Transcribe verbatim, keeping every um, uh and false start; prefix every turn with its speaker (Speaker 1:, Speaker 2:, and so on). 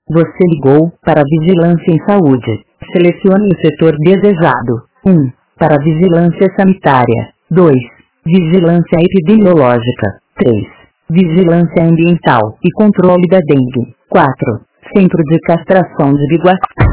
Speaker 1: Você ligou para a Vigilância em Saúde. Selecione o setor desejado. um. Para Vigilância Sanitária. dois. Vigilância Epidemiológica. três. Vigilância Ambiental e Controle da Dengue. quatro. Centro de Castração de Biguaçu.